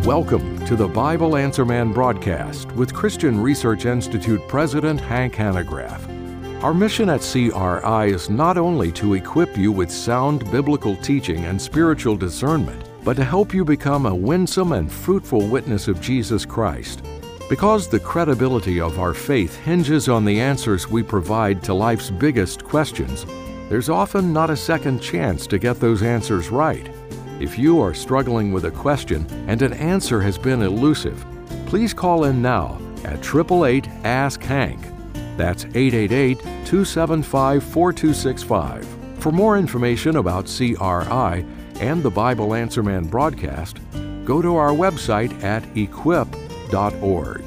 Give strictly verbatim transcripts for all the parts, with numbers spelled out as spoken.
Welcome to the Bible Answer Man broadcast with Christian Research Institute President Hank Hanegraaff. Our mission at C R I is not only to equip you with sound biblical teaching and spiritual discernment, but to help you become a winsome and fruitful witness of Jesus Christ. Because the credibility of our faith hinges on the answers we provide to life's biggest questions, there's often not a second chance to get those answers right. If you are struggling with a question and an answer has been elusive, please call in now at eight eight eight, ask Hank. That's eight eight eight, two seven five, four two six five. For more information about C R I and the Bible Answer Man broadcast, go to our website at equip dot org.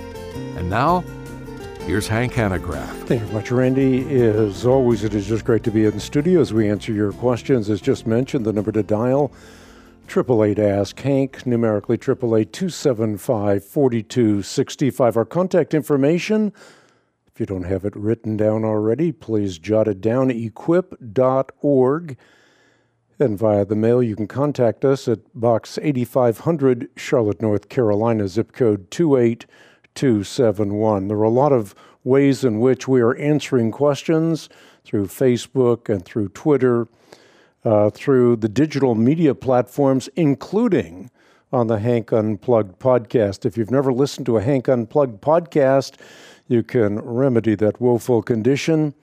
And now, here's Hank Hanegraaff. Thank you very much, Randy. As always, it is just great to be in the studio as we answer your questions. As just mentioned, the number to dial, eight eight eight, ask Hank, numerically eight eight eight, two seven five, four two six five. Our contact information, if you don't have it written down already, please jot it down, equip dot org. And via the mail, you can contact us at Box eighty-five hundred, Charlotte, North Carolina, zip code two eight two seven one. There are a lot of ways in which we are answering questions through Facebook and through Twitter, uh, through the digital media platforms, including on the Hank Unplugged podcast. If you've never listened to a Hank Unplugged podcast, you can remedy that woeful condition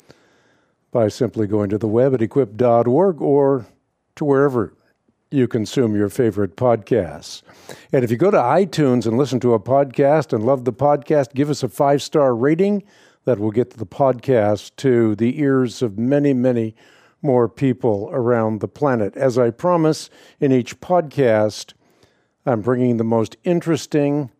by simply going to the web at equip dot org or to wherever you consume your favorite podcasts. And if you go to iTunes and listen to a podcast and love the podcast, give us a five-star rating. That will get the podcast to the ears of many, many more people around the planet. As I promise, in each podcast, I'm bringing the most interesting,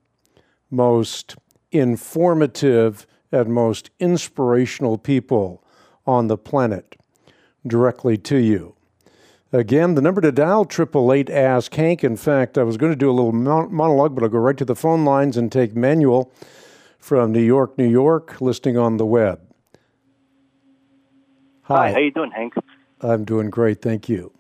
most informative, and most inspirational people on the planet directly to you. Again, the number to dial, eight eight eight, ask Hank. In fact, I was going to do a little monologue, but I'll go right to the phone lines and take Manuel from New York, New York, listening on the web. Hi. Hi, how you doing, Hank? I'm doing great, thank you.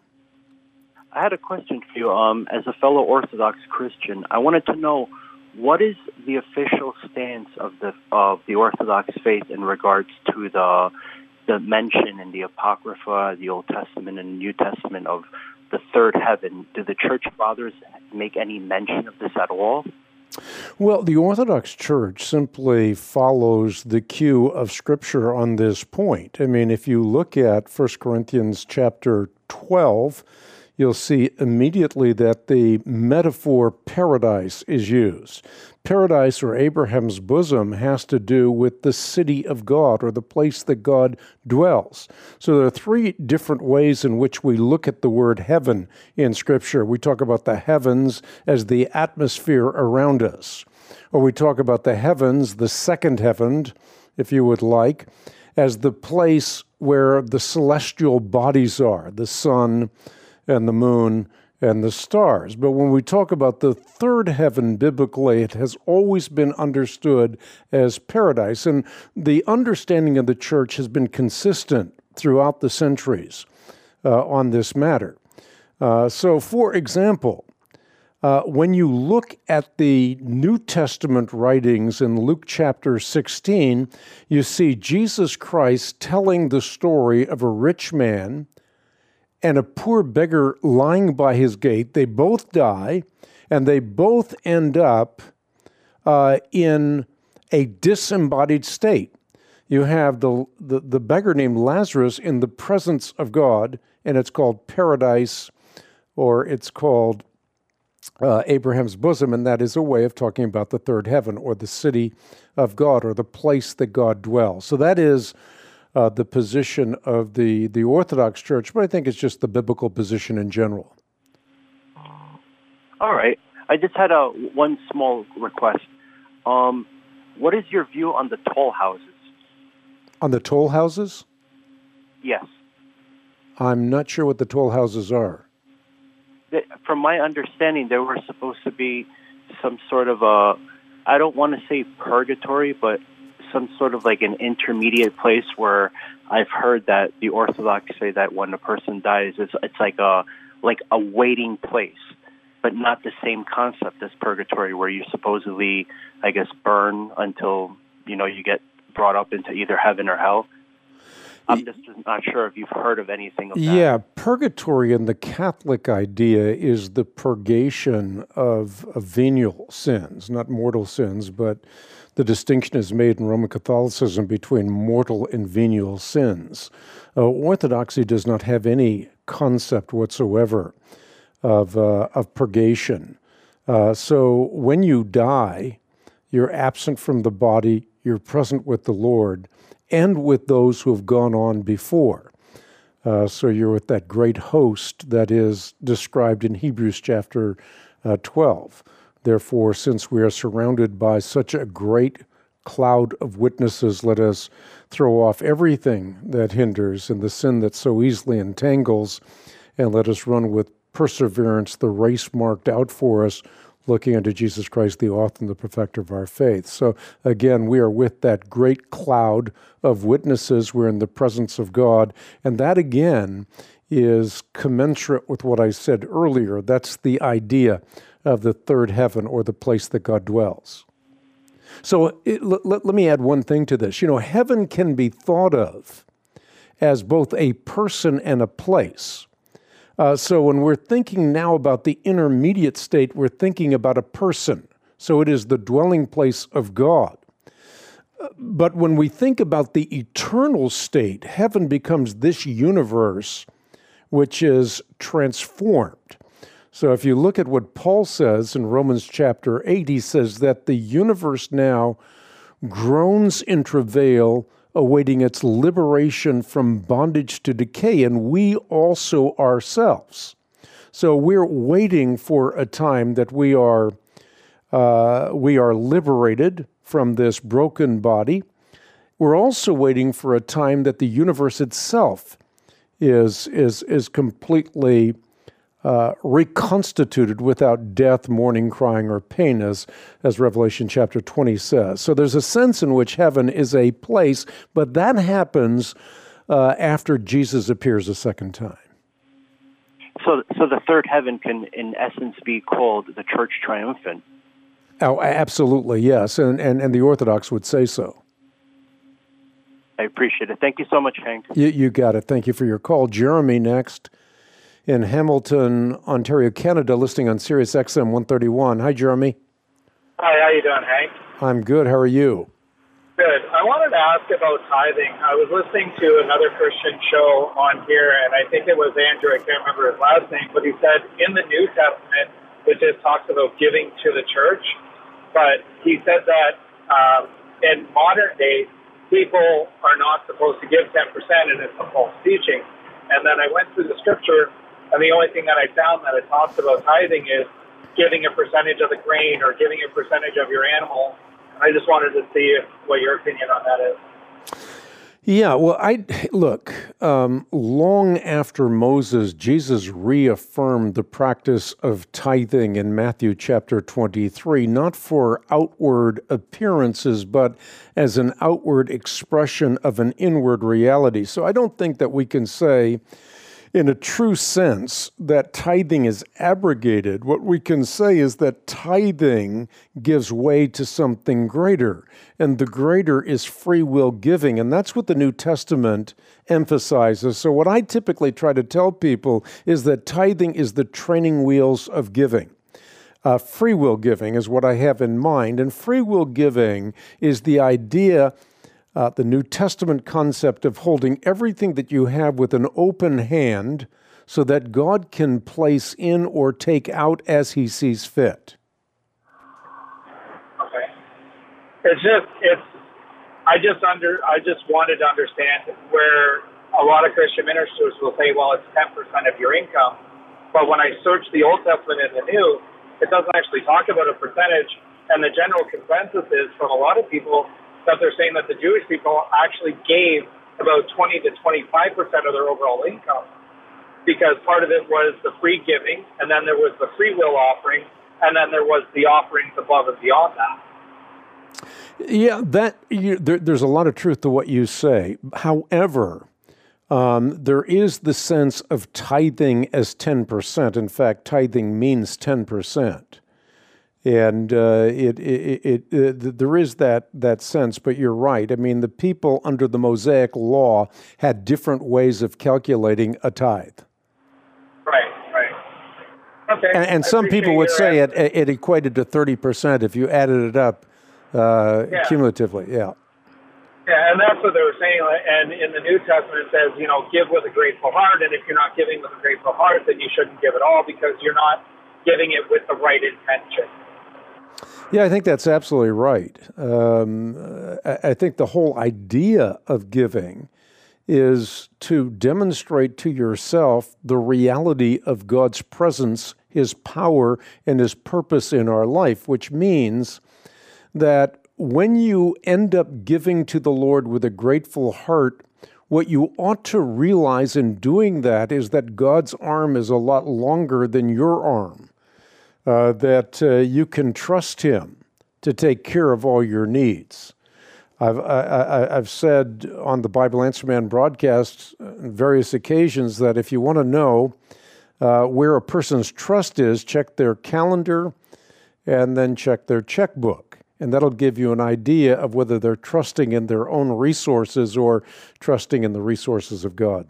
I had a question for you. Um, as a fellow Orthodox Christian, I wanted to know, what is the official stance of the of the Orthodox faith in regards to the the mention in the Apocrypha, the Old Testament and New Testament of the third heaven? Do the Church Fathers make any mention of this at all? Well, the Orthodox Church simply follows the cue of Scripture on this point. I mean, if you look at First Corinthians chapter twelve, you'll see immediately that the metaphor paradise is used. Paradise, or Abraham's bosom, has to do with the city of God, or the place that God dwells. So there are three different ways in which we look at the word heaven in Scripture. We talk about the heavens as the atmosphere around us, or we talk about the heavens, the second heaven, if you would like, as the place where the celestial bodies are, the sun and the moon and the stars. But when we talk about the third heaven biblically, it has always been understood as paradise. And the understanding of the church has been consistent throughout the centuries uh, on this matter. Uh, so, for example, uh, when you look at the New Testament writings in Luke chapter sixteen, you see Jesus Christ telling the story of a rich man and a poor beggar lying by his gate. They both die, and they both end up uh, in a disembodied state. You have the, the, the beggar named Lazarus in the presence of God, and it's called paradise, or it's called uh, Abraham's bosom, and that is a way of talking about the third heaven, or the city of God, or the place that God dwells. So that is Uh, the position of the, the Orthodox Church, but I think it's just the biblical position in general. All right. I just had a one small request. Um, what is your view on the toll houses? On the toll houses? Yes. I'm not sure what the toll houses are. The, from my understanding, there were supposed to be some sort of a, I don't want to say purgatory, but some sort of like an intermediate place where I've heard that the Orthodox say that when a person dies, it's, it's like a like a waiting place. but not the same concept as purgatory, where you supposedly, I guess, burn until, you know, you get brought up into either heaven or hell. I'm just not sure if you've heard of anything of that. Yeah, purgatory in the Catholic idea is the purgation of, of venial sins, not mortal sins, but the distinction is made in Roman Catholicism between mortal and venial sins. Uh, Orthodoxy does not have any concept whatsoever of, uh, of purgation. Uh, so when you die, you're absent from the body, you're present with the Lord, and with those who have gone on before. Uh, so you're with that great host that is described in Hebrews chapter uh, twelve. Therefore, since we are surrounded by such a great cloud of witnesses, let us throw off everything that hinders and the sin that so easily entangles, and let us run with perseverance the race marked out for us, looking unto Jesus Christ, the author and the perfecter of our faith. So again, we are with that great cloud of witnesses. We're in the presence of God. And that again is commensurate with what I said earlier. That's the idea of the third heaven, or the place that God dwells. So it, let, let me add one thing to this. You know, heaven can be thought of as both a person and a place. Uh, so when we're thinking now about the intermediate state, we're thinking about a person. So it is the dwelling place of God. Uh, but when we think about the eternal state, heaven becomes this universe which is transformed. So if you look at what Paul says in Romans chapter eight, he says that the universe now groans in travail, awaiting its liberation from bondage to decay, and we also ourselves. So we're waiting for a time that we are uh, we are liberated from this broken body. We're also waiting for a time that the universe itself is is is completely Uh, reconstituted without death, mourning, crying, or pain, as, as Revelation chapter twenty says. So there's a sense in which heaven is a place, but that happens uh, after Jesus appears a second time. So, so the third heaven can, in essence, be called the Church Triumphant. Oh, absolutely, yes, and, and, and the Orthodox would say so. I appreciate it. Thank you so much, Hank. You, you got it. Thank you for your call. Jeremy next in Hamilton, Ontario, Canada, listening on Sirius X M one thirty-one. Hi, Jeremy. Hi, how you doing, Hank? I'm good. How are you? Good. I wanted to ask about tithing. I was listening to another Christian show on here, and I think it was Andrew. I can't remember his last name, but he said in the New Testament, it just talks about giving to the church. But he said that um, in modern day, people are not supposed to give ten percent, and it's a false teaching. And then I went through the scripture, and the only thing that I found that it talks about tithing is giving a percentage of the grain or giving a percentage of your animal. And I just wanted to see if, what your opinion on that is. Yeah, well, I look, um, long after Moses, Jesus reaffirmed the practice of tithing in Matthew chapter twenty-three, not for outward appearances, but as an outward expression of an inward reality. So I don't think that we can say, in a true sense, that tithing is abrogated. What we can say is that tithing gives way to something greater, and the greater is free will giving, and that's what the New Testament emphasizes. So what I typically try to tell people is that tithing is the training wheels of giving. Uh, free will giving is what I have in mind, and free will giving is the idea Uh, the New Testament concept of holding everything that you have with an open hand so that God can place in or take out as he sees fit. Okay. It's just, it's, I just under, I just wanted to understand where a lot of Christian ministers will say, well, it's ten percent of your income. But when I search the Old Testament and the New, it doesn't actually talk about a percentage. And the general consensus is from a lot of people that they're saying that the Jewish people actually gave about twenty to twenty-five percent of their overall income, because part of it was the free giving, and then there was the free will offering, and then there was the offerings above and beyond that. Yeah, that you, there, there's a lot of truth to what you say. However, Um, there is the sense of tithing as ten percent. In fact, tithing means ten percent. And uh, it, it, it, it, there is that, that sense, but you're right. I mean, the people under the Mosaic law had different ways of calculating a tithe. Right, right. Okay. And, and some people would say it, it equated to thirty percent if you added it up uh, yeah. cumulatively, yeah. Yeah, and that's what they were saying. And in the New Testament, it says, you know, give with a grateful heart. And if you're not giving with a grateful heart, then you shouldn't give at all because you're not giving it with the right intention. Yeah, I think that's absolutely right. Um, I think the whole idea of giving is to demonstrate to yourself the reality of God's presence, His power, and His purpose in our life, which means that when you end up giving to the Lord with a grateful heart, what you ought to realize in doing that is that God's arm is a lot longer than your arm. Uh, that uh, you can trust Him to take care of all your needs. I've, I, I, I've said on the Bible Answer Man broadcast on various occasions that if you want to know uh, where a person's trust is, check their calendar and then check their checkbook. And that'll give you an idea of whether they're trusting in their own resources or trusting in the resources of God.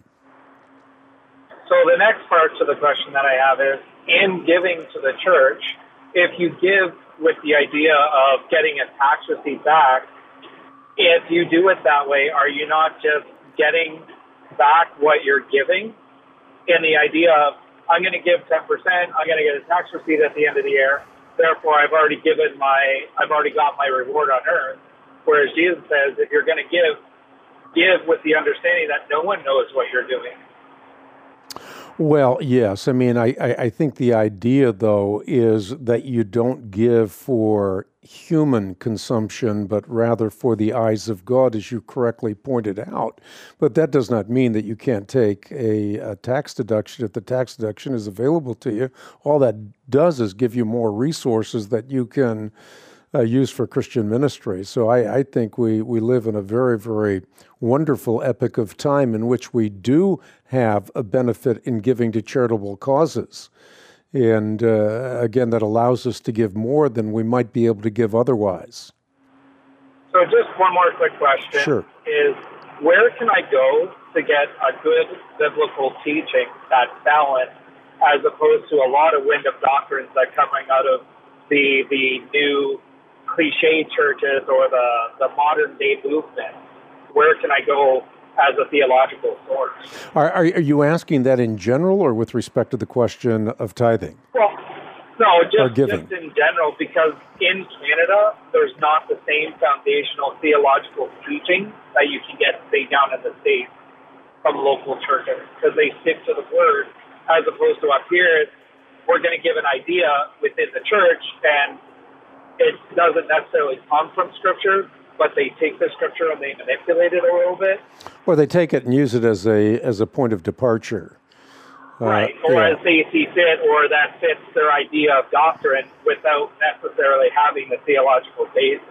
So the next part to the question that I have is, in giving to the church, if you give with the idea of getting a tax receipt back, if you do it that way, are you not just getting back what you're giving? In the idea of, I'm going to give ten percent, I'm going to get a tax receipt at the end of the year, therefore I've already given my, I've already got my reward on earth. Whereas Jesus says, if you're going to give, give with the understanding that no one knows what you're doing. Well, yes. I mean, I, I, I think the idea, though, is that you don't give for human consumption, but rather for the eyes of God, as you correctly pointed out. But that does not mean that you can't take a, a tax deduction if the tax deduction is available to you. All that does is give you more resources that you can uh, use for Christian ministry. So I, I think we, we live in a very, very wonderful epoch of time in which we do have a benefit in giving to charitable causes. And uh, again, that allows us to give more than we might be able to give otherwise. So just one more quick question sure. is, where can I go to get a good biblical teaching that's balanced as opposed to a lot of wind of doctrines that are coming out of the the new cliche churches or the, the modern day movement? Where can I go as a theological source? Are, are, are you asking that in general or with respect to the question of tithing? Well, no, just, just in general, because in Canada, there's not the same foundational theological teaching that you can get, say, down in the States from local churches, because they stick to the Word, as opposed to up here, we're going to give an idea within the church, and it doesn't necessarily come from Scripture, but they take the Scripture and they manipulate it a little bit. Or they take it and use it as a as a point of departure. Right, uh, or yeah. as they see fit, or that fits their idea of doctrine without necessarily having the theological basis.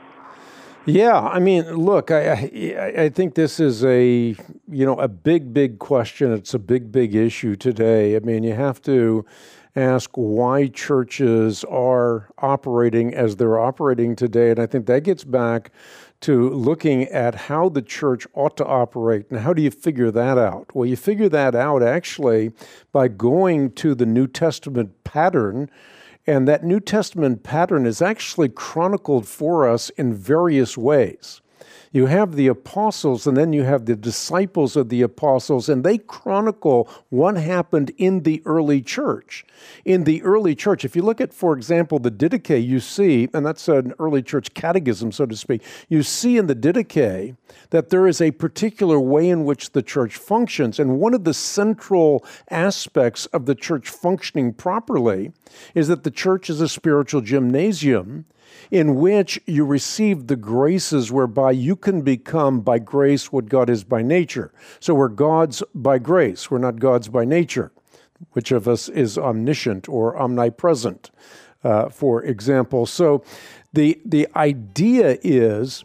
Yeah, I mean, look, I, I I think this is a you know a big big question. It's a big big issue today. I mean, you have to ask why churches are operating as they're operating today, and I think that gets back to looking at how the church ought to operate. And how do you figure that out? Well, you figure that out actually by going to the New Testament pattern. And that New Testament pattern is actually chronicled for us in various ways. You have the apostles, and then you have the disciples of the apostles, and they chronicle what happened in the early church. In the early church, if you look at, for example, the Didache, you see, and that's an early church catechism, so to speak, you see in the Didache that there is a particular way in which the church functions. And one of the central aspects of the church functioning properly is that the church is a spiritual gymnasium in which you receive the graces whereby you can become by grace what God is by nature. So we're God's by grace. We're not God's by nature. Which of us is omniscient or omnipresent, uh, for example. So the, the idea is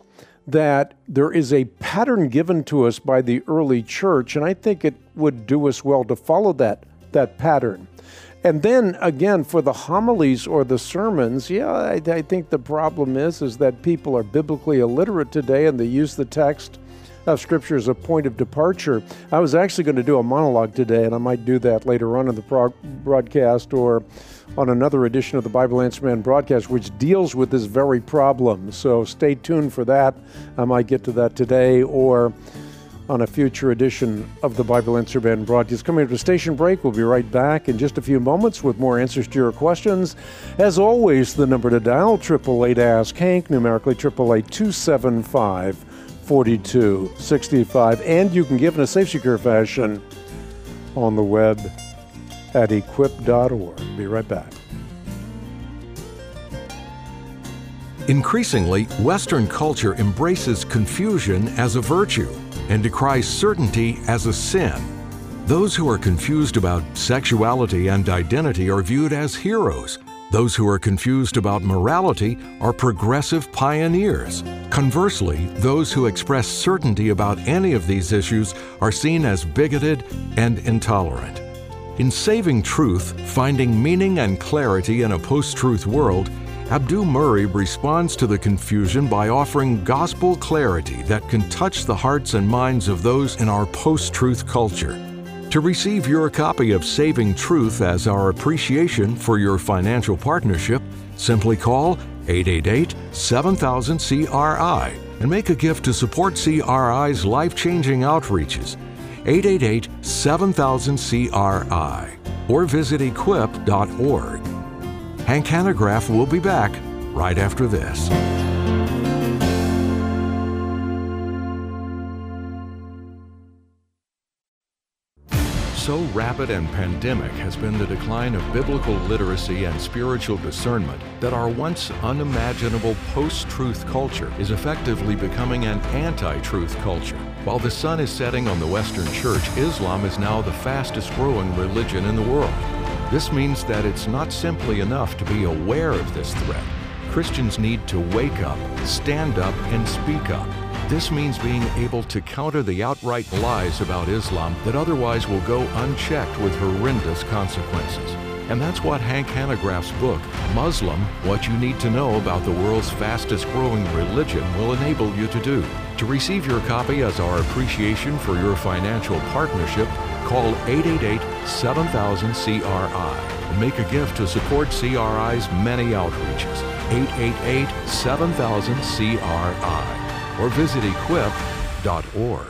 that there is a pattern given to us by the early church, and I think it would do us well to follow that, that pattern. And then, again, for the homilies or the sermons, yeah, I, I think the problem is, is that people are biblically illiterate today, and they use the text of Scripture as a point of departure. I was actually going to do a monologue today, and I might do that later on in the pro- broadcast or on another edition of the Bible Answer Man broadcast, which deals with this very problem. So stay tuned for that. I might get to that today or on a future edition of the Bible Answer Man broadcast. Coming up to station break, we'll be right back in just a few moments with more answers to your questions. As always, the number to dial, eight eight eight ask Hank, numerically eight eight eight, two seven five, four two six five. And you can give in a safe, secure fashion on the web at equip dot org. Be right back. Increasingly, Western culture embraces confusion as a virtue and decries certainty as a sin. Those who are confused about sexuality and identity are viewed as heroes. Those who are confused about morality are progressive pioneers. Conversely, those who express certainty about any of these issues are seen as bigoted and intolerant. In Saving Truth, Finding Meaning and Clarity in a Post-Truth World, Abdu Murray responds to the confusion by offering gospel clarity that can touch the hearts and minds of those in our post-truth culture. To receive your copy of Saving Truth as our appreciation for your financial partnership, simply call eight eight eight, seven thousand, C R I and make a gift to support C R I's life-changing outreaches. eight eight eight, seven thousand, C R I or visit equip dot org. Hank Hanegraaff will be back right after this. So rapid and pandemic has been the decline of biblical literacy and spiritual discernment that our once unimaginable post-truth culture is effectively becoming an anti-truth culture. While the sun is setting on the Western Church, Islam is now the fastest growing religion in the world. This means that it's not simply enough to be aware of this threat. Christians need to wake up, stand up, and speak up. This means being able to counter the outright lies about Islam that otherwise will go unchecked with horrendous consequences. And that's what Hank Hanegraaff's book, Muslim, What You Need to Know About the World's Fastest Growing Religion, will enable you to do. To receive your copy as our appreciation for your financial partnership, call eight eight eight, seven thousand, C R I and make a gift to support C R I's many outreaches. eight eight eight, seven thousand, C R I or visit equip dot org.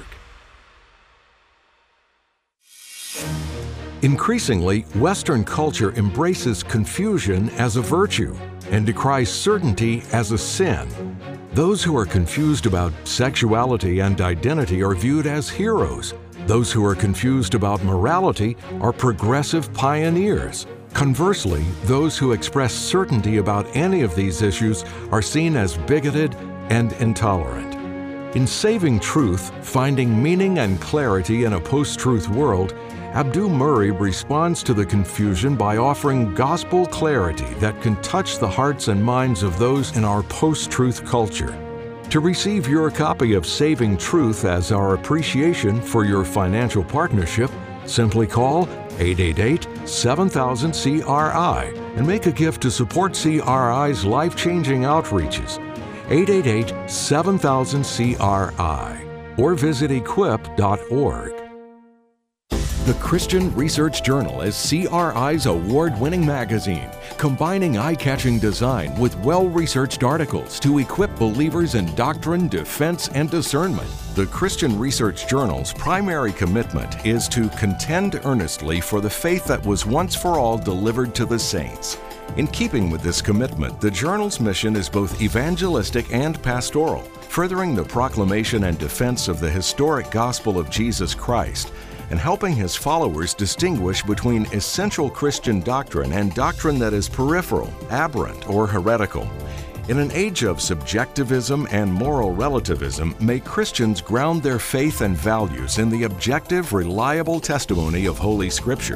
Increasingly, Western culture embraces confusion as a virtue and decries certainty as a sin. Those who are confused about sexuality and identity are viewed as heroes. Those who are confused about morality are progressive pioneers. Conversely, those who express certainty about any of these issues are seen as bigoted and intolerant. In Saving Truth, Finding Meaning and Clarity in a Post-Truth World, Abdu Murray responds to the confusion by offering gospel clarity that can touch the hearts and minds of those in our post-truth culture. To receive your copy of Saving Truth as our appreciation for your financial partnership, simply call eight eight eight, seven thousand, C R I and make a gift to support C R I's life-changing outreaches. eight eight eight, seven thousand, C R I or visit equip dot org. The Christian Research Journal is C R I's award-winning magazine, combining eye-catching design with well-researched articles to equip believers in doctrine, defense, and discernment. The Christian Research Journal's primary commitment is to contend earnestly for the faith that was once for all delivered to the saints. In keeping with this commitment, the journal's mission is both evangelistic and pastoral, furthering the proclamation and defense of the historic gospel of Jesus Christ, and helping his followers distinguish between essential Christian doctrine and doctrine that is peripheral, aberrant, or heretical. In an age of subjectivism and moral relativism, may Christians ground their faith and values in the objective, reliable testimony of Holy Scripture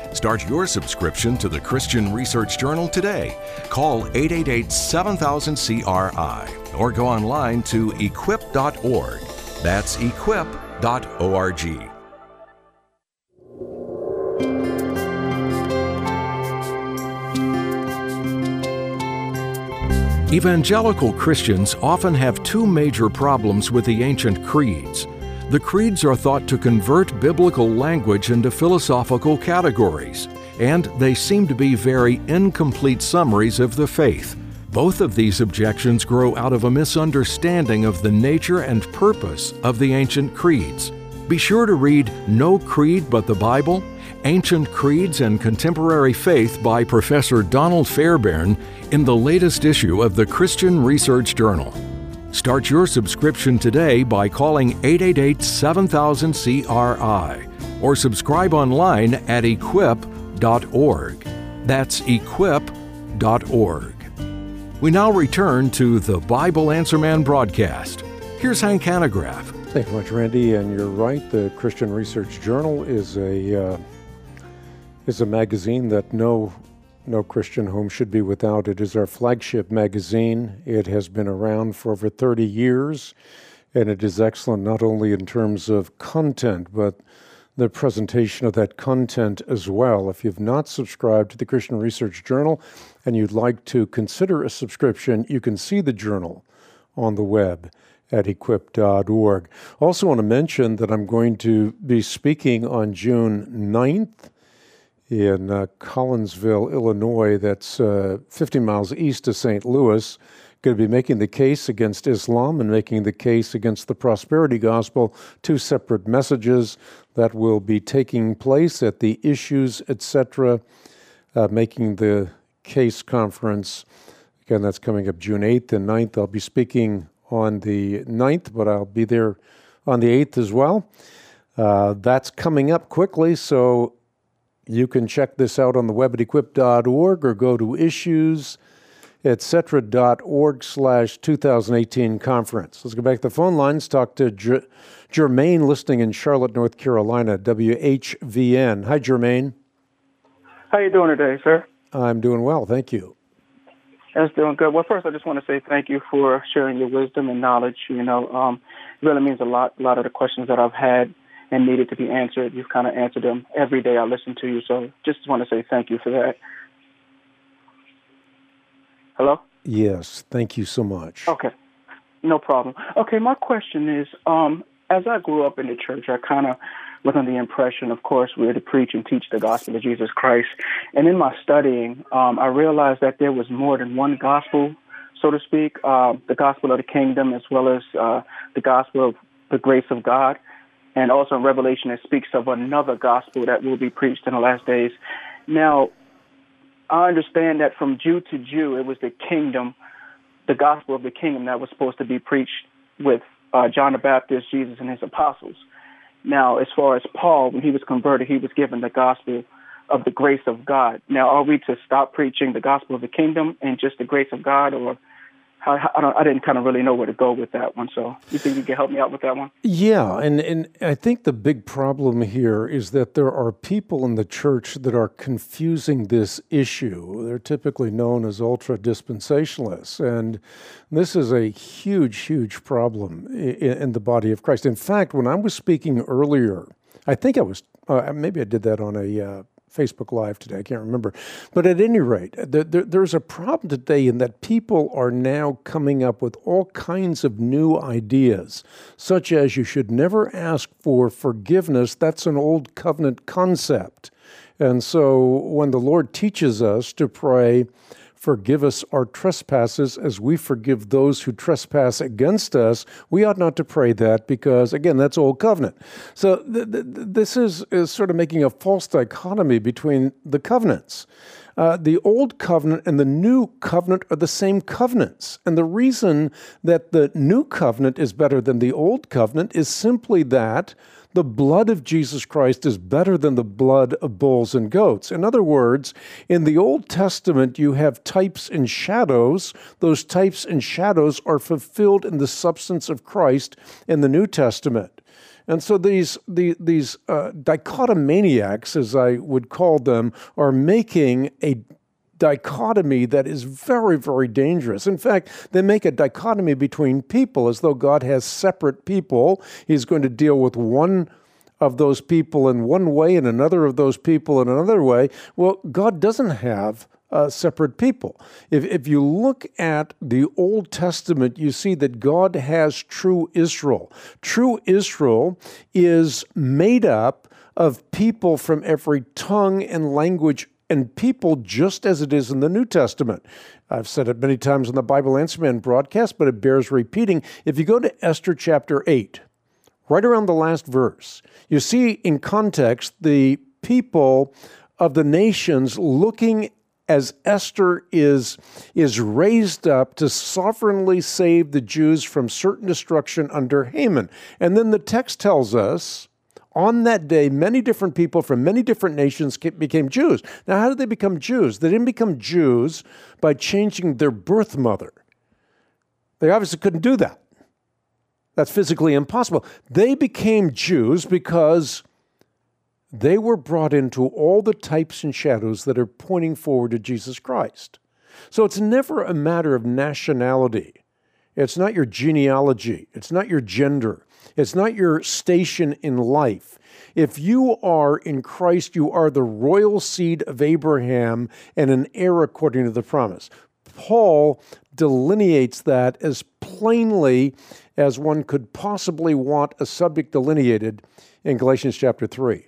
Start your subscription to the Christian Research Journal today. Call eight eight eight, seven thousand, C R I or go online to equip dot org. That's equip dot org. Evangelical Christians often have two major problems with the ancient creeds. The creeds are thought to convert biblical language into philosophical categories, and they seem to be very incomplete summaries of the faith. Both of these objections grow out of a misunderstanding of the nature and purpose of the ancient creeds. Be sure to read No Creed But the Bible, Ancient Creeds and Contemporary Faith by Professor Donald Fairbairn in the latest issue of the Christian Research Journal. Start your subscription today by calling eight eight eight, seven thousand, C R I or subscribe online at equip dot org. That's equip dot org. We now return to the Bible Answer Man broadcast. Here's Hank Hanegraaff. Thank you much, Randy. And you're right, the Christian Research Journal is a uh, is a magazine that no no Christian home should be without. It is our flagship magazine. It has been around for over thirty years, and it is excellent not only in terms of content, but the presentation of that content as well. If you've not subscribed to the Christian Research Journal and you'd like to consider a subscription, you can see the journal on the web at equip dot org. Also want to mention that I'm going to be speaking on June ninth in uh, Collinsville, Illinois. That's uh, fifty miles east of Saint Louis. Going to be making the case against Islam and making the case against the prosperity gospel, two separate messages that will be taking place at the Issues, et cetera, uh, making the case conference. Again, that's coming up June eighth and ninth. I'll be speaking on the ninth, but I'll be there on the eighth as well. Uh, that's coming up quickly, so you can check this out on the web at equip dot org or go to issues, et cetera dot org slash two thousand eighteen conference. Let's go back to the phone lines, talk to J- Jermaine listening in Charlotte, North Carolina, W H V N. Hi, Jermaine. How you doing today, sir? I'm doing well, thank you. That's doing good. Well, first, I just want to say thank you for sharing your wisdom and knowledge. You know, um, it really means a lot. A lot of the questions that I've had and needed to be answered, you've kind of answered them every day I listen to you. So just want to say thank you for that. Hello? Yes, thank you so much. Okay, no problem. Okay, my question is, um, as I grew up in the church, I kind of was under the impression, of course, we're to preach and teach the gospel of Jesus Christ. And in my studying, um, I realized that there was more than one gospel, so to speak, uh, the gospel of the kingdom as well as uh, the gospel of the grace of God. And also in Revelation, it speaks of another gospel that will be preached in the last days. Now, I understand that from Jew to Jew, it was the kingdom, the gospel of the kingdom that was supposed to be preached with uh, John the Baptist, Jesus, and his apostles. Now, as far as Paul, when he was converted, he was given the gospel of the grace of God. Now, are we to stop preaching the gospel of the kingdom and just the grace of God, or how, I, don't, I didn't kind of really know where to go with that one. So you think you can help me out with that one? Yeah, and, and I think the big problem here is that there are people in the church that are confusing this issue. They're typically known as ultra-dispensationalists, and this is a huge, huge problem in, in the body of Christ. In fact, when I was speaking earlier, I think I was, uh, maybe I did that on a uh, Facebook Live today, I can't remember. But at any rate, there, there, there's a problem today in that people are now coming up with all kinds of new ideas, such as you should never ask for forgiveness. That's an old covenant concept. And so when the Lord teaches us to pray, forgive us our trespasses as we forgive those who trespass against us, we ought not to pray that because, again, that's old covenant. So th- th- this is, is sort of making a false dichotomy between the covenants. Uh, the old covenant and the new covenant are the same covenants. And the reason that the new covenant is better than the old covenant is simply that the blood of Jesus Christ is better than the blood of bulls and goats. In other words, in the Old Testament, you have types and shadows. Those types and shadows are fulfilled in the substance of Christ in the New Testament. And so these the, these uh, dichotomaniacs, as I would call them, are making a dichotomy that is very, very dangerous. In fact, they make a dichotomy between people as though God has separate people. He's going to deal with one of those people in one way and another of those people in another way. Well, God doesn't have uh, separate people. If, if you look at the Old Testament, you see that God has true Israel. True Israel is made up of people from every tongue and language and people, just as it is in the New Testament. I've said it many times on the Bible Answer Man broadcast, but it bears repeating. If you go to Esther chapter eight, right around the last verse, you see in context the people of the nations looking as Esther is, is raised up to sovereignly save the Jews from certain destruction under Haman. And then the text tells us, on that day, many different people from many different nations became Jews. Now, how did they become Jews? They didn't become Jews by changing their birth mother. They obviously couldn't do that. That's physically impossible. They became Jews because they were brought into all the types and shadows that are pointing forward to Jesus Christ. So it's never a matter of nationality. It's not your genealogy. It's not your gender. It's not your station in life. If you are in Christ, you are the royal seed of Abraham and an heir according to the promise. Paul delineates that as plainly as one could possibly want a subject delineated in Galatians chapter three.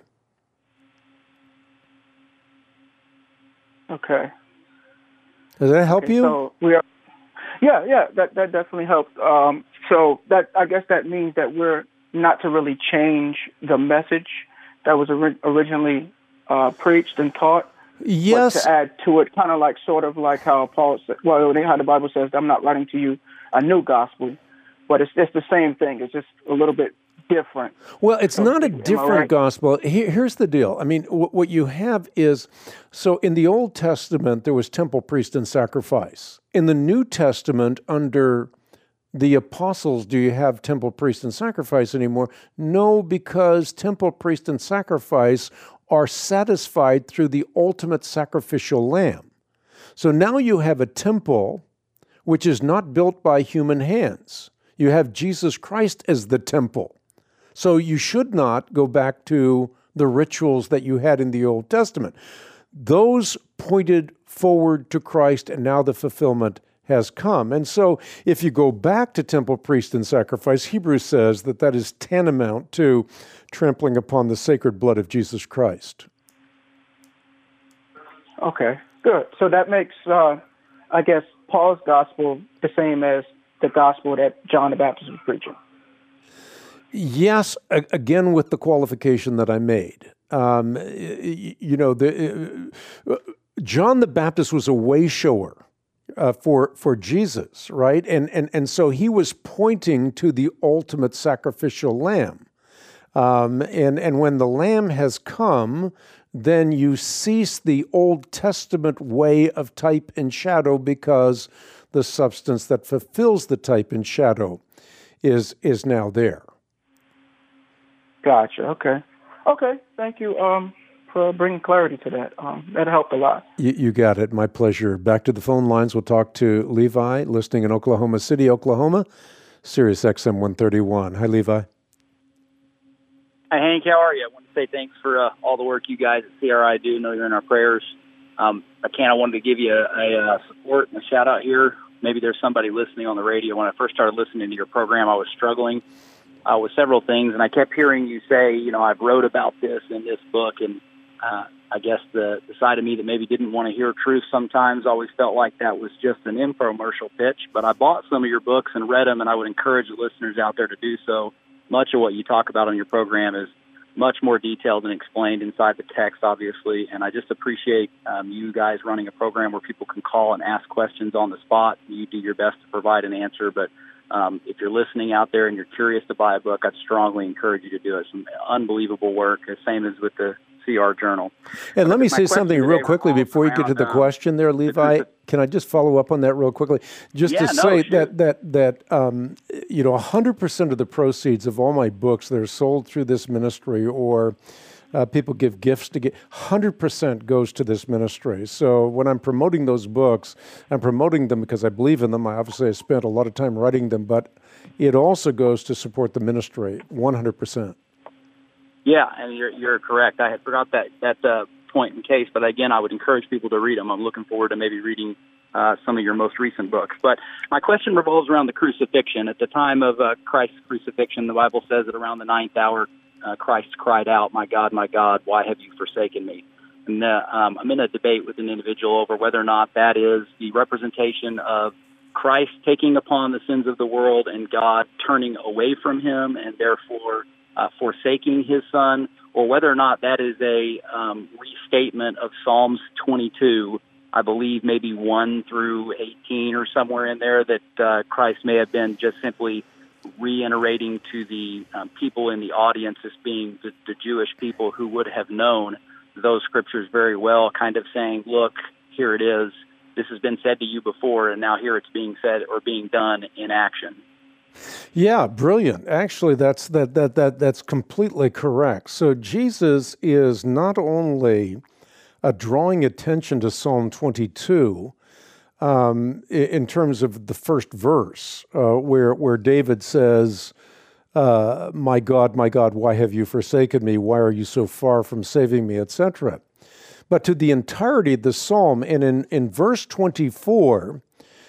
Okay. Does that help okay, you? So we are, yeah, yeah, that, that definitely helps. Um, so that I guess that means that we're not to really change the message that was ori- originally uh, preached and taught. Yes. But to add to it, kind of like, sort of like how Paul said, well, how the Bible says, I'm not writing to you a new gospel, but it's it's the same thing. It's just a little bit different. Well, it's so, not a different right? gospel. Here, here's the deal. I mean, w- what you have is, so in the Old Testament, there was temple, priest, and sacrifice. In the New Testament, under the apostles, do you have temple, priest, and sacrifice anymore? No, because temple, priest, and sacrifice are satisfied through the ultimate sacrificial lamb. So now you have a temple which is not built by human hands. You have Jesus Christ as the temple. So you should not go back to the rituals that you had in the Old Testament. Those pointed forward to Christ, and now the fulfillment has come. And so if you go back to temple, priest, and sacrifice, Hebrews says that that is tantamount to trampling upon the sacred blood of Jesus Christ. Okay, good. So that makes, uh, I guess, Paul's gospel the same as the gospel that John the Baptist was preaching. Yes, again, with the qualification that I made. Um, you know, the, uh, John the Baptist was a way shower uh, for for Jesus, right? And, and, and so he was pointing to the ultimate sacrificial lamb. Um, and, and when the lamb has come, then you cease the Old Testament way of type and shadow, because the substance that fulfills the type and shadow is is now there. Gotcha. Okay. Okay. Thank you um, for bringing clarity to that. Um, that helped a lot. You, you got it. My pleasure. Back to the phone lines. We'll talk to Levi, listening in Oklahoma City, Oklahoma, Sirius X M one thirty-one. Hi, Levi. Hi, Hank. How are you? I want to say thanks for uh, all the work you guys at C R I do. I know you're in our prayers. Um, I can't. I wanted to give you a, a, a support and a shout out here. Maybe there's somebody listening on the radio. When I first started listening to your program, I was struggling uh, with several things, and I kept hearing you say, you know, I've wrote about this in this book, and uh, I guess the, the side of me that maybe didn't want to hear truth sometimes always felt like that was just an infomercial pitch. But I bought some of your books and read them, and I would encourage the listeners out there to do so. Much of what you talk about on your program is much more detailed and explained inside the text, obviously, and I just appreciate um, you guys running a program where people can call and ask questions on the spot. You do your best to provide an answer, but um, if you're listening out there and you're curious to buy a book, I'd strongly encourage you to do it. Some unbelievable work, the same as with the C R Journal. And let me My say something real quickly before you get to the around, question there, Levi. the Can I just follow up on that real quickly? Just Yeah, to no, say shoot. that that that um, you know, one hundred percent of the proceeds of all my books that are sold through this ministry, or uh, people give gifts to get, one hundred percent goes to this ministry. So when I'm promoting those books, I'm promoting them because I believe in them. I obviously I spent a lot of time writing them, but it also goes to support the ministry, one hundred percent. Yeah, and you're you're correct. I had forgot that that uh, point in case, but again, I would encourage people to read them. I'm looking forward to maybe reading uh, some of your most recent books. But my question revolves around the crucifixion. At the time of uh, Christ's crucifixion, the Bible says that around the ninth hour, uh, Christ cried out, "My God, my God, why have you forsaken me?" And uh, um, I'm in a debate with an individual over whether or not that is the representation of Christ taking upon the sins of the world and God turning away from him and therefore uh, forsaking his son, or whether or not that is a um, restatement of Psalms twenty-two, I believe maybe one through eighteen or somewhere in there, that uh, Christ may have been just simply reiterating to the um, people in the audience as being the, the Jewish people who would have known those scriptures very well, kind of saying, look, here it is. This has been said to you before, and now here it's being said or being done in action. Yeah, brilliant. Actually, that's that that that that's completely correct. So Jesus is not only uh, drawing attention to Psalm twenty-two um, in terms of the first verse, uh, where where David says, uh, "My God, my God, why have you forsaken me? Why are you so far from saving me?" et cetera. But to the entirety of the psalm, and in in verse twenty-four,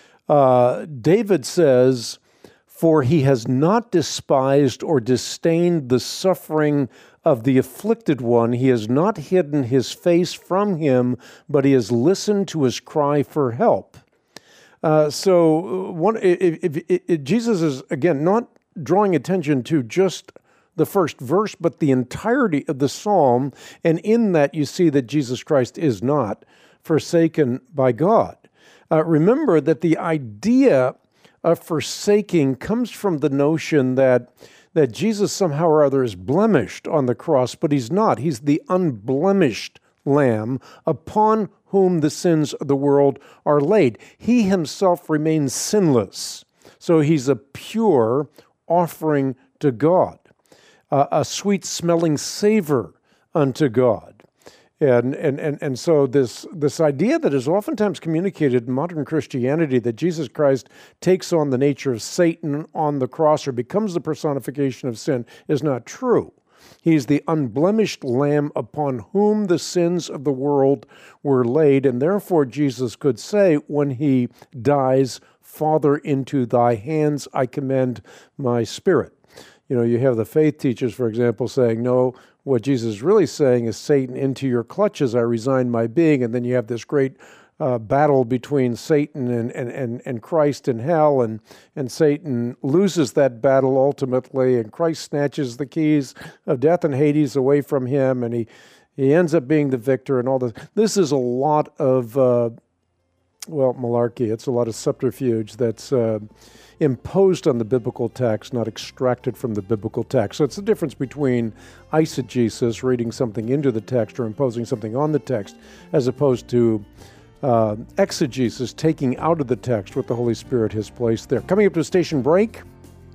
uh, David says, "For he has not despised or disdained the suffering of the afflicted one. He has not hidden his face from him, but he has listened to his cry for help." Uh, so one, if, if, if, if Jesus is, again, not drawing attention to just the first verse, but the entirety of the psalm. And in that, you see that Jesus Christ is not forsaken by God. Uh, remember that the idea of forsaking comes from the notion that that Jesus somehow or other is blemished on the cross, but he's not. He's the unblemished Lamb upon whom the sins of the world are laid. He himself remains sinless. So he's a pure offering to God, uh, a sweet-smelling savor unto God. And, and and and so this this idea that is oftentimes communicated in modern Christianity, that Jesus Christ takes on the nature of Satan on the cross or becomes the personification of sin, is not true. He's the unblemished Lamb upon whom the sins of the world were laid, and therefore Jesus could say when he dies, "Father, into thy hands I commend my spirit." You know, you have the faith teachers, for example, saying, no, what Jesus is really saying is, "Satan, into your clutches I resign my being." And then you have this great uh, battle between Satan and, and, and, and Christ in hell, and, and Satan loses that battle ultimately, and Christ snatches the keys of death and Hades away from him, and he, he ends up being the victor and all this. This is a lot of, uh, well, malarkey. It's a lot of subterfuge that's uh, imposed on the biblical text, not extracted from the biblical text. So it's the difference between eisegesis, reading something into the text or imposing something on the text, as opposed to uh, exegesis, taking out of the text what the Holy Spirit has placed there. Coming up to a station break,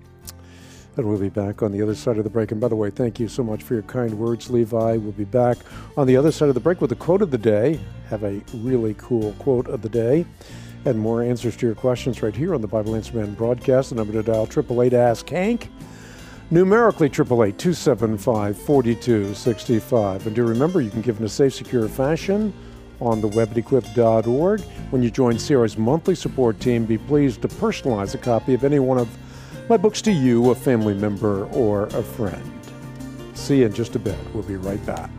and we'll be back on the other side of the break. And by the way, thank you so much for your kind words, Levi. We'll be back on the other side of the break with the quote of the day. Have a really cool quote of the day. And more answers to your questions right here on the Bible Answer Man broadcast. The number to dial, eight eight eight, ask Hank. Numerically, eight eight eight, two seven five, four two six five. And do remember, you can give in a safe, secure fashion on the web at equip dot org. When you join C R I's monthly support team, be pleased to personalize a copy of any one of my books to you, a family member, or a friend. See you in just a bit. We'll be right back.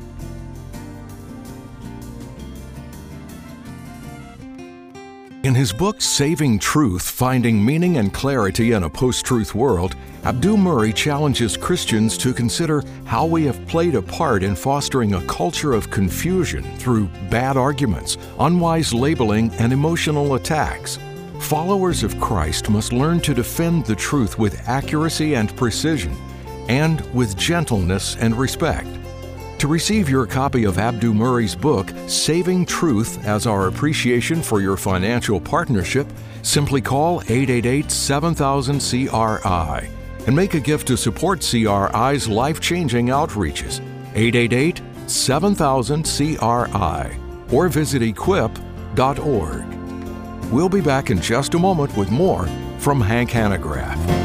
In his book, Saving Truth, Finding Meaning and Clarity in a Post-Truth World, Abdul Murray challenges Christians to consider how we have played a part in fostering a culture of confusion through bad arguments, unwise labeling, and emotional attacks. Followers of Christ must learn to defend the truth with accuracy and precision, and with gentleness and respect. To receive your copy of Abdu Murray's book, Saving Truth, as our appreciation for your financial partnership, simply call eight eight eight, seven thousand, C R I and make a gift to support C R I's life-changing outreaches. eight eight eight, seven thousand, C R I or visit equip dot org. We'll be back in just a moment with more from Hank Hanegraaff.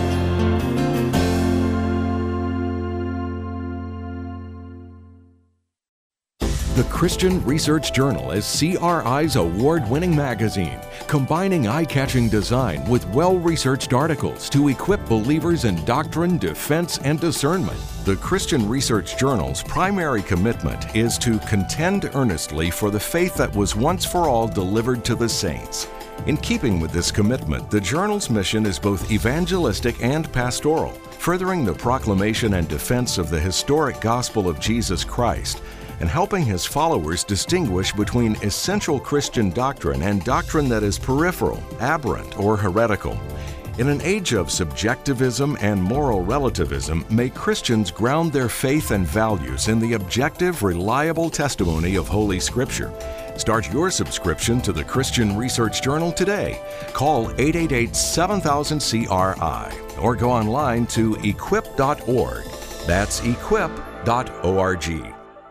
The Christian Research Journal is C R I's award-winning magazine, combining eye-catching design with well-researched articles to equip believers in doctrine, defense, and discernment. The Christian Research Journal's primary commitment is to contend earnestly for the faith that was once for all delivered to the saints. In keeping with this commitment, the journal's mission is both evangelistic and pastoral, furthering the proclamation and defense of the historic gospel of Jesus Christ, and helping his followers distinguish between essential Christian doctrine and doctrine that is peripheral, aberrant, or heretical. In an age of subjectivism and moral relativism, may Christians ground their faith and values in the objective, reliable testimony of Holy Scripture. Start your subscription to the Christian Research Journal today. Call eight eight eight, seven thousand, C R I or go online to equip dot org. That's equip dot org.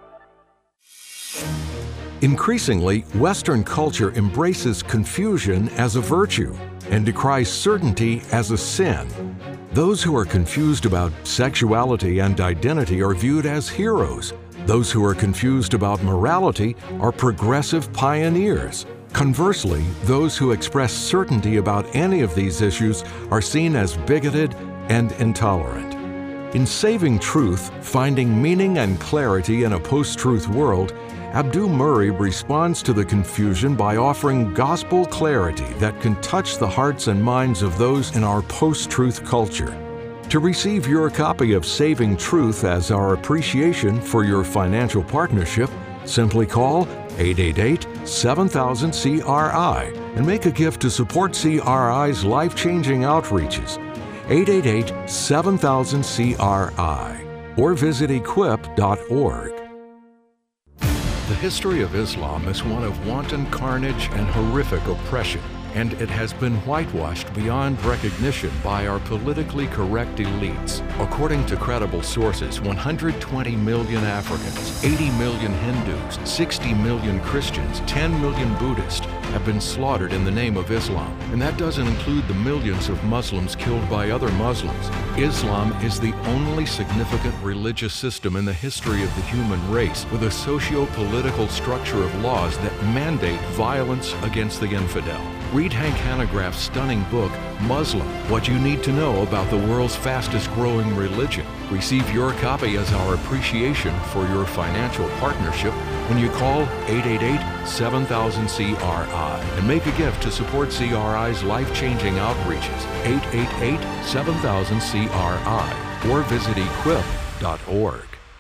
Increasingly, Western culture embraces confusion as a virtue and decries certainty as a sin. Those who are confused about sexuality and identity are viewed as heroes. Those who are confused about morality are progressive pioneers. Conversely, those who express certainty about any of these issues are seen as bigoted and intolerant. In Saving Truth, Finding Meaning and Clarity in a Post-Truth World, Abdu Murray responds to the confusion by offering gospel clarity that can touch the hearts and minds of those in our post-truth culture. To receive your copy of Saving Truth as our appreciation for your financial partnership, simply call eight eight eight, seven thousand, C R I and make a gift to support C R I's life-changing outreaches. eight eight eight, seven thousand, C R I or visit equip dot org. The history of Islam is one of wanton carnage and horrific oppression, and it has been whitewashed beyond recognition by our politically correct elites. According to credible sources, one hundred twenty million Africans, eighty million Hindus, sixty million Christians, ten million Buddhists have been slaughtered in the name of Islam. And that doesn't include the millions of Muslims killed by other Muslims. Islam is the only significant religious system in the history of the human race with a socio-political structure of laws that mandate violence against the infidel. Read Hank Hanegraaff's stunning book, Muslim, What You Need to Know About the World's Fastest Growing Religion. Receive your copy as our appreciation for your financial partnership when you call eight eight eight, seven thousand, C R I and make a gift to support C R I's life-changing outreaches. eight eight eight, seven thousand, C R I or visit equip dot org.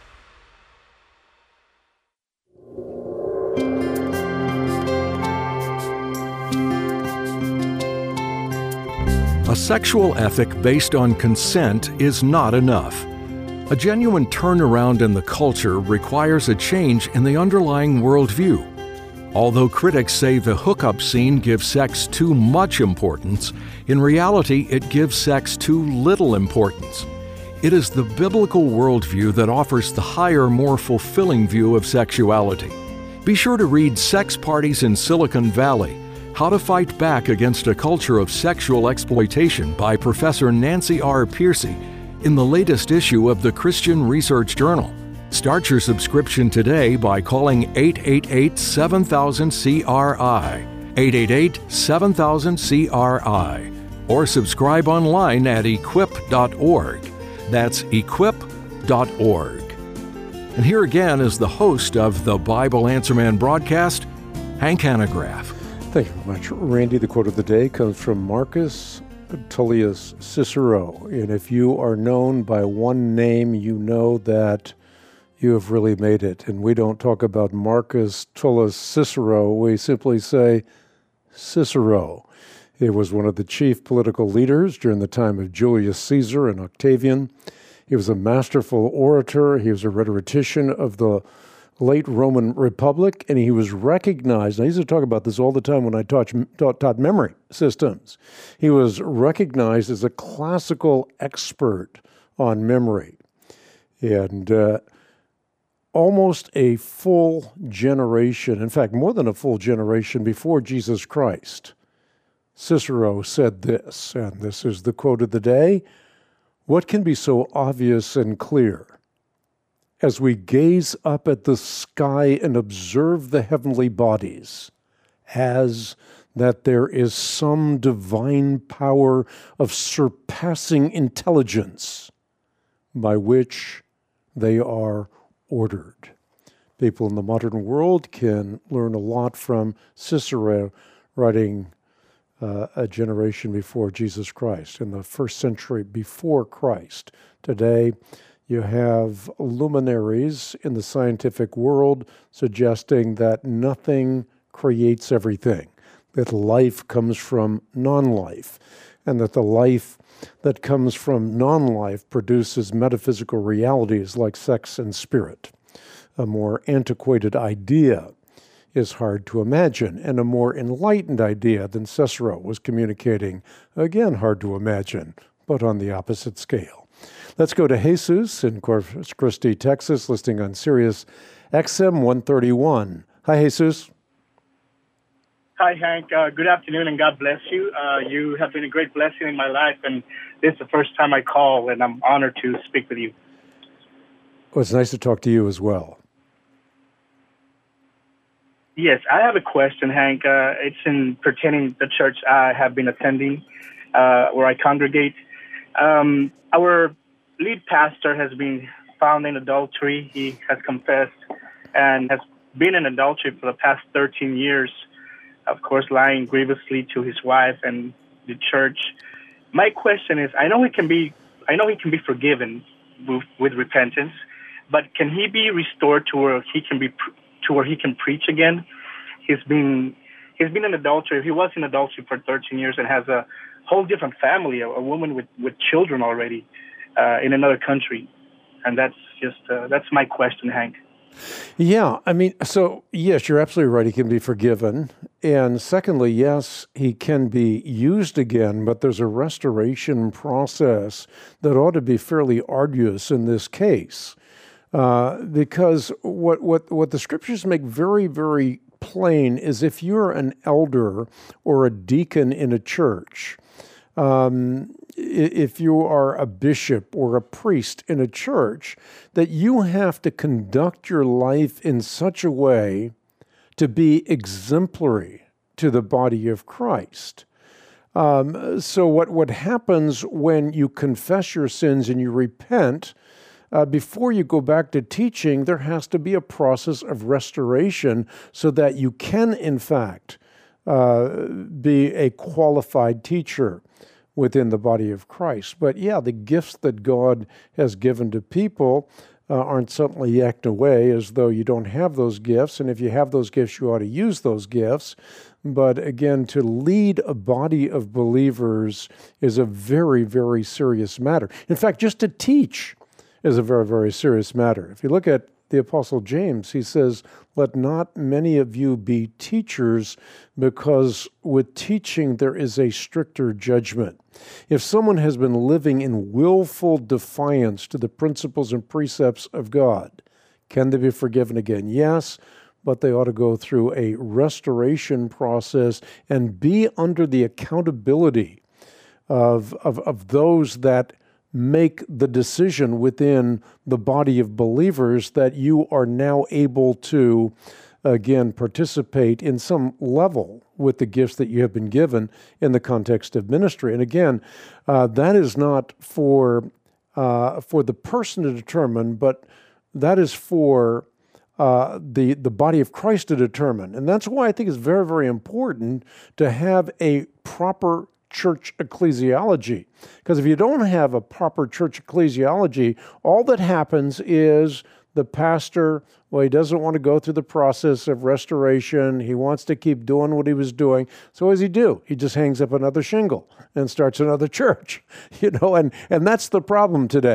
A sexual ethic based on consent is not enough. A genuine turnaround in the culture requires a change in the underlying worldview. Although critics say the hookup scene gives sex too much importance, in reality it gives sex too little importance. It is the biblical worldview that offers the higher, more fulfilling view of sexuality. Be sure to read Sex Parties in Silicon Valley: How to Fight Back Against a Culture of Sexual Exploitation by Professor Nancy R. Piercy in the latest issue of the Christian Research Journal. Start your subscription today by calling eight eight eight, seven thousand, C R I, eight eight eight, seven thousand, C R I, or subscribe online at equip dot org. That's equip dot org. And here again is the host of the Bible Answer Man broadcast, Hank Hanegraaff. Thank you very much, Randy. The quote of the day comes from Marcus Tullius Cicero. And if you are known by one name, you know that you have really made it. And we don't talk about Marcus Tullius Cicero. We simply say Cicero. He was one of the chief political leaders during the time of Julius Caesar and Octavian. He was a masterful orator. He was a rhetorician of the late Roman Republic, and he was recognized. I used to talk about this all the time when I taught, taught, taught memory systems. He was recognized as a classical expert on memory. And uh, almost a full generation, in fact, more than a full generation before Jesus Christ, Cicero said this, and this is the quote of the day: "What can be so obvious and clear as we gaze up at the sky and observe the heavenly bodies, as that there is some divine power of surpassing intelligence by which they are ordered." People in the modern world can learn a lot from Cicero, writing uh, a generation before Jesus Christ, in the first century before Christ. Today, you have luminaries in the scientific world suggesting that nothing creates everything, that life comes from non-life, and that the life that comes from non-life produces metaphysical realities like sex and spirit. A more antiquated idea is hard to imagine, and a more enlightened idea than Cicero was communicating, again, hard to imagine, but on the opposite scale. Let's go to Jesus in Corpus Christi, Texas, listening on Sirius X M one thirty-one. Hi, Jesus. Hi, Hank. Uh, good afternoon, and God bless you. Uh, you have been a great blessing in my life, and this is the first time I call, and I'm honored to speak with you. Well, it's nice to talk to you as well. Yes, I have a question, Hank. Uh, it's in pertaining to the church I have been attending, uh, where I congregate. Um, our lead pastor has been found in adultery. He has confessed and has been in adultery for the past thirteen years, of course, lying grievously to his wife and the church. My question is, I know he can be, I know he can be forgiven with, with repentance, but can he be restored to where he can be, to where he can preach again? He's been, he's been in adultery. He was in adultery for thirteen years and has a whole different family, a, a woman with, with children already uh, in another country. And that's just, uh, that's my question, Hank. Yeah, I mean, so yes, you're absolutely right. He can be forgiven. And secondly, yes, he can be used again, but there's a restoration process that ought to be fairly arduous in this case. Uh, because what, what, what the scriptures make very, very plain is if you're an elder or a deacon in a church, um, if you are a bishop or a priest in a church, that you have to conduct your life in such a way to be exemplary to the body of Christ. Um, so what, what happens when you confess your sins and you repent, uh, before you go back to teaching, there has to be a process of restoration so that you can, in fact, uh, be a qualified teacher within the body of Christ. But yeah, the gifts that God has given to people uh, aren't suddenly yacked away as though you don't have those gifts. And if you have those gifts, you ought to use those gifts. But again, to lead a body of believers is a very, very serious matter. In fact, just to teach is a very, very serious matter. If you look at the Apostle James, he says, "Let not many of you be teachers, because with teaching there is a stricter judgment." If someone has been living in willful defiance to the principles and precepts of God, can they be forgiven again? Yes, but they ought to go through a restoration process and be under the accountability of, of, of those that make the decision within the body of believers that you are now able to, again, participate in some level with the gifts that you have been given in the context of ministry. And again, uh, that is not for uh, for the person to determine, but that is for uh, the the body of Christ to determine. And that's why I think it's very, very important to have a proper church ecclesiology. Because if you don't have a proper church ecclesiology, all that happens is the pastor, well, he doesn't want to go through the process of restoration. He wants to keep doing what he was doing. So what does he do? He just hangs up another shingle and starts another church. You know, and, and that's the problem today.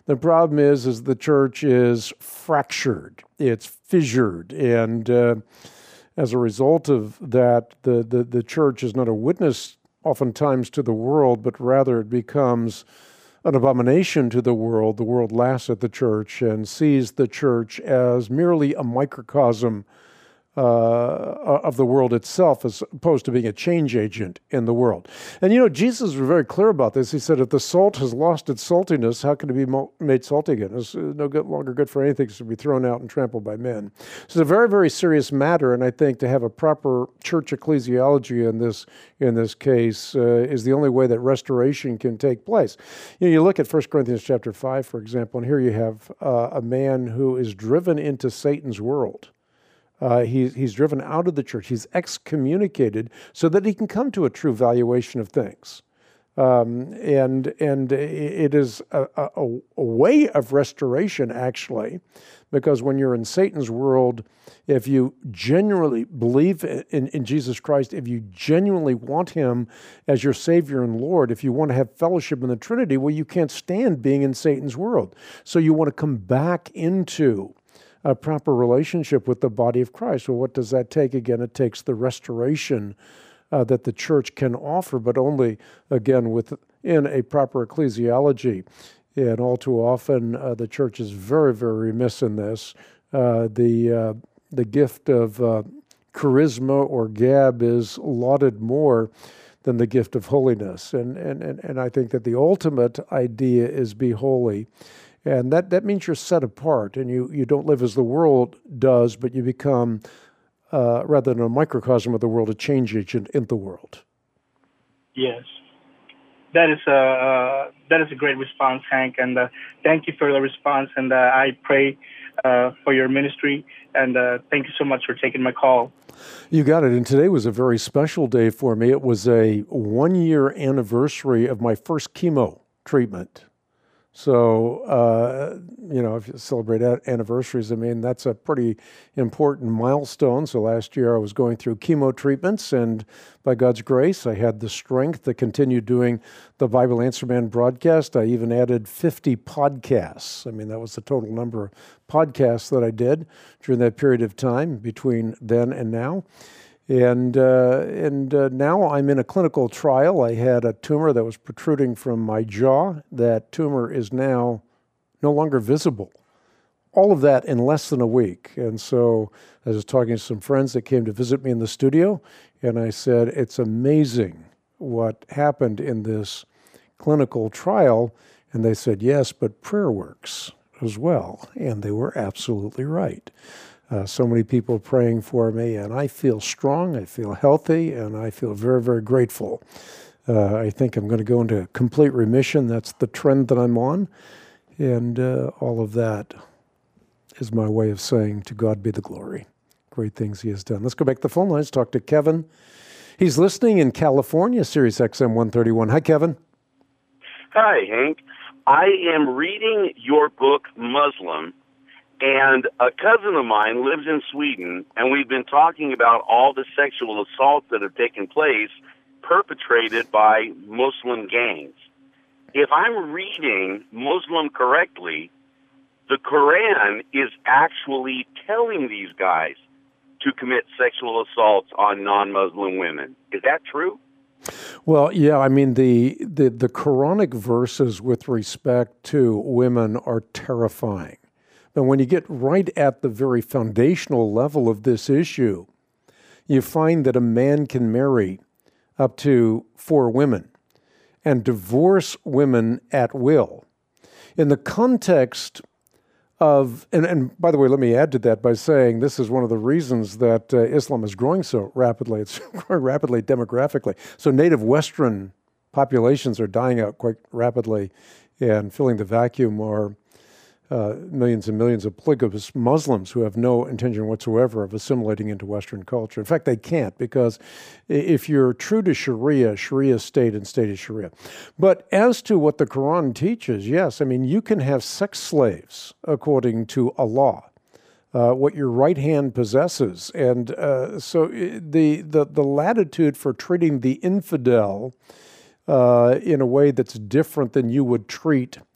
The problem is, is the church is fractured, it's fissured, and uh, as a result of that, the, the, the church is not a witness oftentimes to the world, but rather it becomes an abomination to the world. The world laughs at the church and sees the church as merely a microcosm Uh, of the world itself, as opposed to being a change agent in the world. And you know, Jesus was very clear about this. He said, if the salt has lost its saltiness, how can it be mo- made salty again? It's no good, longer good for anything. It's to be thrown out and trampled by men. So it's a very, very serious matter, and I think to have a proper church ecclesiology in this in this case uh, is the only way that restoration can take place. You know, you look at First Corinthians chapter five, for example, and here you have uh, a man who is driven into Satan's world. Uh, he, he's driven out of the church. He's excommunicated so that he can come to a true valuation of things. Um, and and it is a, a, a way of restoration, actually, because when you're in Satan's world, if you genuinely believe in, in Jesus Christ, if you genuinely want him as your Savior and Lord, if you want to have fellowship in the Trinity, well, you can't stand being in Satan's world. So you want to come back into a proper relationship with the body of Christ. Well, what does that take? Again, it takes the restoration uh, that the church can offer, but only, again, within a proper ecclesiology. And all too often, uh, the church is very, very remiss in this. Uh, the uh, the gift of uh, charisma or gab is lauded more than the gift of holiness. And, and, and, and I think that the ultimate idea is be holy. And that, that means you're set apart, and you, you don't live as the world does, but you become, uh, rather than a microcosm of the world, a change agent in the world. Yes. That is a, uh, that is a great response, Hank, and uh, thank you for the response, and uh, I pray uh, for your ministry, and uh, thank you so much for taking my call. You got it, and today was a very special day for me. It was a one-year anniversary of my first chemo treatment. So, uh, you know, if you celebrate anniversaries, I mean, that's a pretty important milestone. So last year I was going through chemo treatments, and by God's grace, I had the strength to continue doing the Bible Answer Man broadcast. I even added fifty podcasts. I mean, that was the total number of podcasts that I did during that period of time between then and now. And uh, and uh, now I'm in a clinical trial. I had a tumor that was protruding from my jaw. That tumor is now no longer visible. All of that in less than a week. And so I was talking to some friends that came to visit me in the studio, and I said, it's amazing what happened in this clinical trial. And they said, yes, but prayer works as well. And they were absolutely right. Uh, so many people praying for me, and I feel strong, I feel healthy, and I feel very, very grateful. Uh, I think I'm going to go into complete remission. That's the trend that I'm on, and uh, all of that is my way of saying, to God be the glory. Great things he has done. Let's go back to the phone lines, talk to Kevin. He's listening in California, Sirius X M one thirty-one. Hi, Kevin. Hi, Hank. I am reading your book, Muslim, and a cousin of mine lives in Sweden, and we've been talking about all the sexual assaults that have taken place perpetrated by Muslim gangs. If I'm reading Muslim correctly, the Quran is actually telling these guys to commit sexual assaults on non-Muslim women. Is that true? Well, yeah, I mean, the, the, the Quranic verses with respect to women are terrifying. But when you get right at the very foundational level of this issue, you find that a man can marry up to four women and divorce women at will. In the context of, and, and by the way, let me add to that by saying this is one of the reasons that uh, Islam is growing so rapidly. It's growing rapidly demographically. So native Western populations are dying out quite rapidly, and filling the vacuum are Uh, millions and millions of polygamous Muslims who have no intention whatsoever of assimilating into Western culture. In fact, they can't, because if you're true to Sharia, Sharia state and state is Sharia. But as to what the Quran teaches, yes, I mean, you can have sex slaves according to Allah, uh, what your right hand possesses. And uh, so the, the, the latitude for treating the infidel uh, in a way that's different than you would treat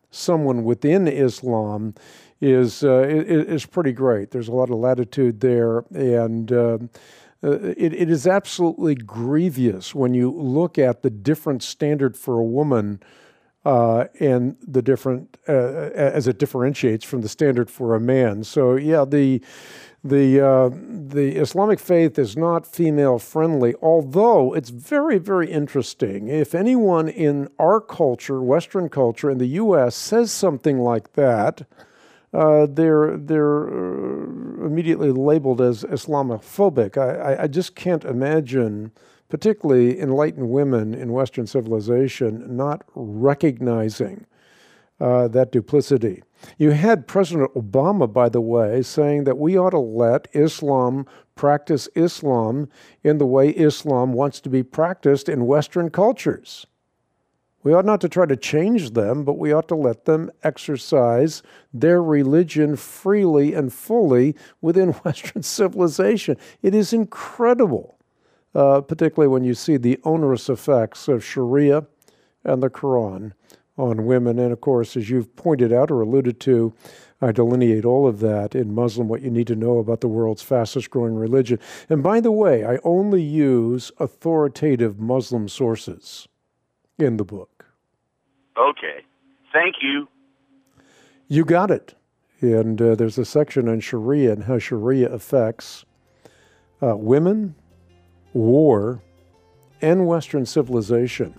someone within Islam is uh, is pretty great. There's a lot of latitude there, and uh, it, it is absolutely grievous when you look at the different standard for a woman uh, and the different uh, as it differentiates from the standard for a man. So yeah, the the uh, the Islamic faith is not female friendly, although it's very, very interesting. If anyone in our culture, Western culture, in the U S says something like that, Uh, they're they're uh, immediately labeled as Islamophobic. I, I just can't imagine, particularly enlightened women in Western civilization, not recognizing uh, that duplicity. You had President Obama, by the way, saying that we ought to let Islam practice Islam in the way Islam wants to be practiced in Western cultures. We ought not to try to change them, but we ought to let them exercise their religion freely and fully within Western civilization. It is incredible, uh, particularly when you see the onerous effects of Sharia and the Quran on women. And of course, as you've pointed out or alluded to, I delineate all of that in Muslim, what you need to know about the world's fastest growing religion. And by the way, I only use authoritative Muslim sources in the book. Okay. Thank you. You got it. And uh, there's a section on Sharia and how Sharia affects uh, women, war, and Western civilization.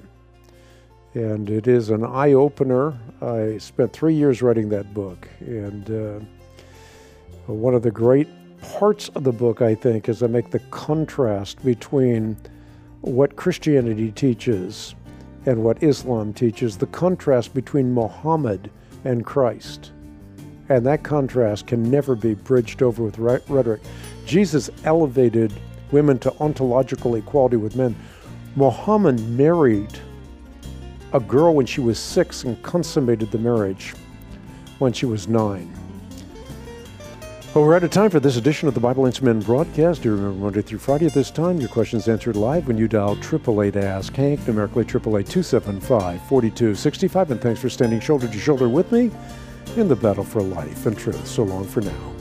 And it is an eye-opener. I spent three years writing that book. And uh, one of the great parts of the book, I think, is I make the contrast between what Christianity teaches and what Islam teaches, the contrast between Muhammad and Christ. And that contrast can never be bridged over with rhetoric. Jesus elevated women to ontological equality with men. Muhammad married a girl when she was six and consummated the marriage when she was nine. Well, we're out of time for this edition of the Bible Answer Men broadcast. Do remember Monday through Friday at this time, your questions answered live when you dial eight eight eight Ask Hank, numerically eight eight eight, two seven five, four two six five. And thanks for standing shoulder to shoulder with me in the battle for life and truth. So long for now.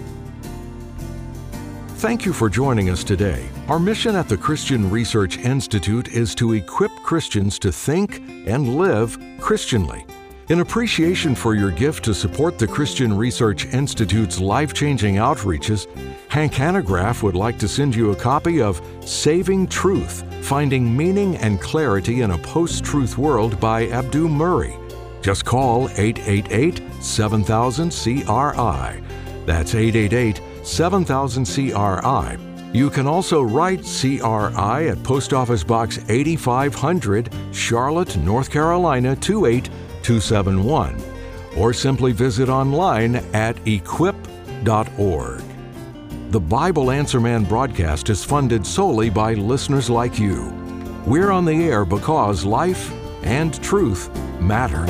Thank you for joining us today. Our mission at the Christian Research Institute is to equip Christians to think and live Christianly. In appreciation for your gift to support the Christian Research Institute's life-changing outreaches, Hank Hanegraaff would like to send you a copy of Saving Truth, Finding Meaning and Clarity in a Post-Truth World by Abdu Murray. Just call eight eight eight, seven thousand, C R I. That's eight eight eight, seven thousand, C R I. You can also write C R I at Post Office Box eighty-five hundred, Charlotte, North Carolina two eight two seven one, or simply visit online at equip dot org. The Bible Answer Man broadcast is funded solely by listeners like you. We're on the air because life and truth matter.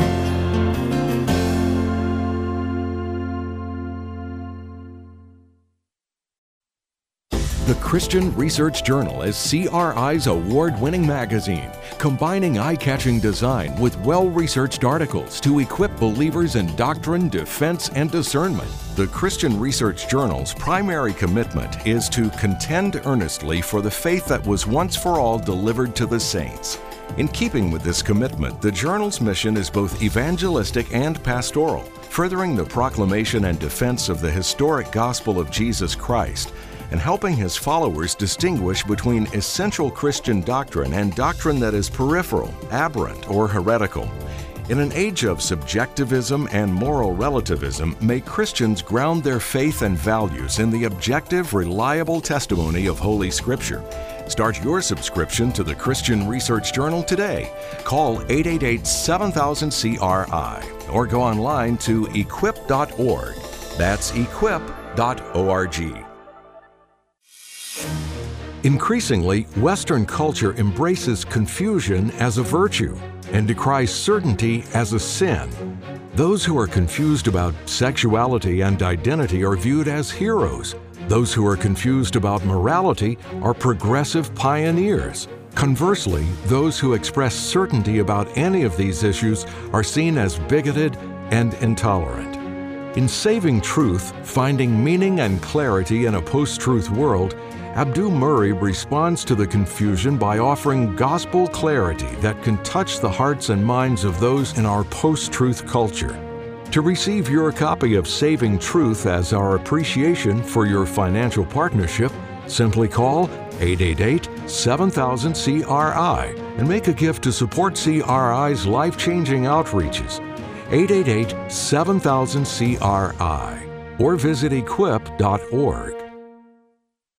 The Christian Research Journal is C R I's award-winning magazine, combining eye-catching design with well-researched articles to equip believers in doctrine, defense, and discernment. The Christian Research Journal's primary commitment is to contend earnestly for the faith that was once for all delivered to the saints. In keeping with this commitment, the journal's mission is both evangelistic and pastoral, furthering the proclamation and defense of the historic gospel of Jesus Christ, and helping his followers distinguish between essential Christian doctrine and doctrine that is peripheral, aberrant, or heretical. In an age of subjectivism and moral relativism, may Christians ground their faith and values in the objective, reliable testimony of Holy Scripture. Start your subscription to the Christian Research Journal today. Call eight eight eight, seven thousand, C R I or go online to equip dot org. That's equip dot org. Increasingly, Western culture embraces confusion as a virtue and decries certainty as a sin. Those who are confused about sexuality and identity are viewed as heroes. Those who are confused about morality are progressive pioneers. Conversely, those who express certainty about any of these issues are seen as bigoted, and intolerant. In Saving Truth, Finding Meaning and Clarity in a Post-Truth World, Abdu Murray responds to the confusion by offering gospel clarity that can touch the hearts and minds of those in our post-truth culture. To receive your copy of Saving Truth as our appreciation for your financial partnership, simply call eight eight eight, seven thousand, C R I and make a gift to support C R I's life-changing outreaches. eight eight eight, seven thousand, C R I or visit equip dot org.